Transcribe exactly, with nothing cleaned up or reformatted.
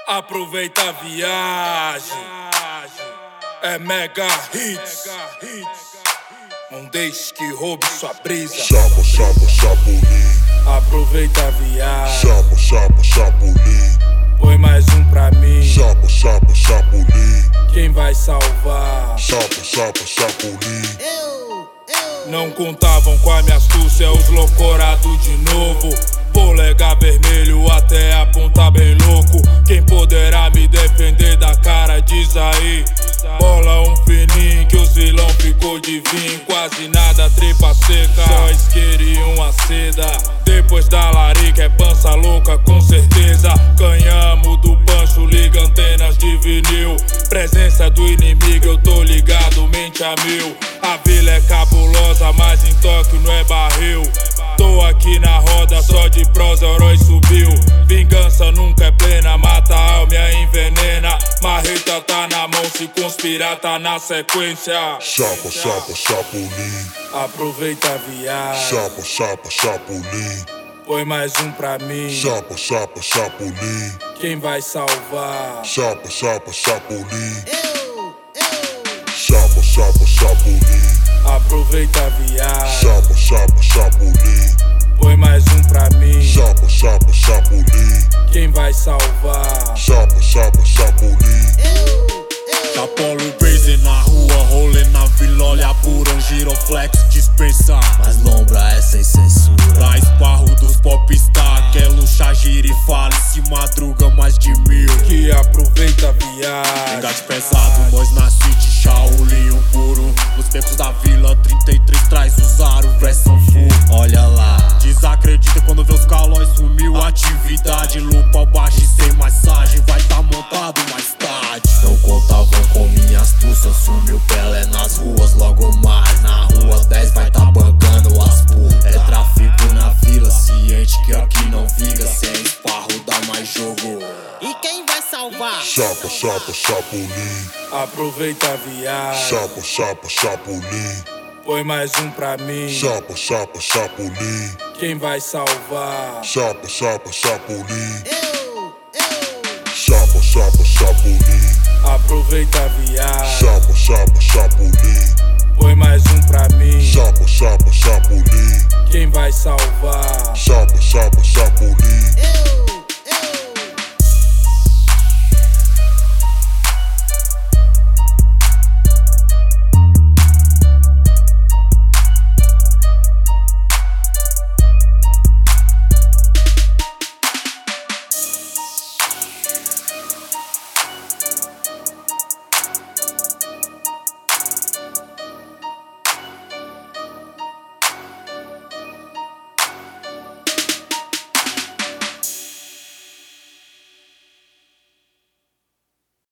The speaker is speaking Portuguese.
Aproveita a viagem, é mega hits. Não deixe que roube sua brisa. Chapa, chapa, chapulim. Aproveita a viagem, Chapa, chapa, chapulim. põe mais um pra mim. Chapa, chapa, chapulim. Quem vai salvar? Chapa, chapa, chapulim. Não contavam com a minha astúcia, os loucorados de novo. Polegar vermelho até a ponta bem louco. Quem poderá me defender da cara, diz aí. Bola um fininho que os vilão ficou de vinho. Quase nada, tripa seca, só isqueiro e uma seda. Depois da larica é pança louca, com certeza. Canhamo do pancho, liga antenas de vinil. Presença do inimigo, eu tô ligado, mente a mil. A vila é cabulosa, mas em Tóquio não é barril. Tô aqui na roda, só de prosa, herói subiu. Vingança nunca é plena, mata a alma e envenena. Marreta tá na mão, se conspirar tá na sequência. Chapa, chapa, chapulim. Aproveita a viagem, Chapa, chapa, chapulim. põe mais um pra mim. Chapa, chapa, chapulim. Quem vai salvar? Chapa, chapa, chapulim. Chapa, chapa, chapulim. Aproveita a viagem, Chapa, chapa, chapulim. põe mais um pra mim. Chapa, chapa, chapulim. Quem vai salvar? Chapa, chapa, chapulim. Apollo Brazen na rua, rolê na vila, olha burão, giroflex dispensa. Mas lombra é sem censura. Lá esparro dos popstar, quer luxar, gira e fala, se madruga mais de mil. Que aproveita a viagem. Engate pesado, nós na city, Shaolin, um puro. Nos tempos da vila, trinta e três traz os aro, versão full. Olha lá, Desacredita quando vê os calóis, sumiu a atividade. Lupa baixa e sem massagem, vai tá montado mais tarde. não contavam com minha astúcia. Sumiu Pelé nas ruas, logo mais na rua dez vai tá bancando as putas. É tráfico na vila, ciente que aqui não viga. Sem esparro dá mais jogo. E quem vai salvar? Chapa, chapa, chapulim. Aproveita a viagem, Chapa, chapa, chapulim. põe mais um pra mim. Chapa, chapa, chapulim. Quem vai salvar? Chapa, chapa, chapulim. Chapa, chapa, chapulim. Aproveita a viagem, Chapa, chapa, chapulim. põe mais um pra mim. Chapa, chapa, chapulim. Quem vai salvar? Chapa, chapa, chapulim.